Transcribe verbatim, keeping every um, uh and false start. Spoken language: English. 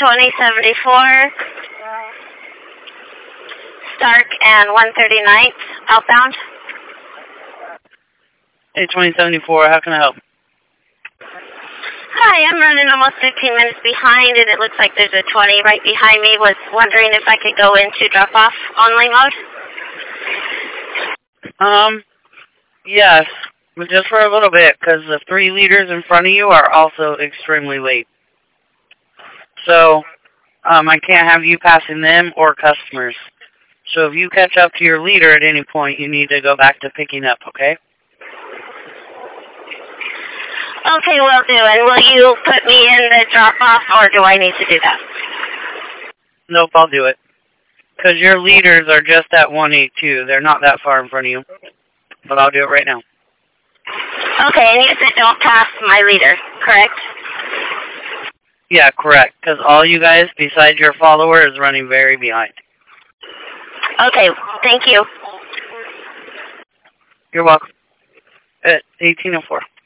twenty seventy-four, Stark and one thirty-ninth, outbound. A twenty seventy-four, how can I help? Hi, I'm running almost fifteen minutes behind, and it looks like there's a twenty right behind me. Was wondering if I could go into drop-off only mode? Um, yes, but just for a little bit, because the three leaders in front of you are also extremely late. So, um, I can't have you passing them or customers. So if you catch up to your leader at any point, you need to go back to picking up, okay? Okay, will do. And will you put me in the drop-off, or do I need to do that? Nope, I'll do it. Because your leaders are just at one eighty-two. They're not that far in front of you. But I'll do it right now. Okay, and you said don't pass my leader, correct? Yeah, correct. Because all you guys, besides your follower, is running very behind. Okay, thank you. You're welcome. At eighteen oh four.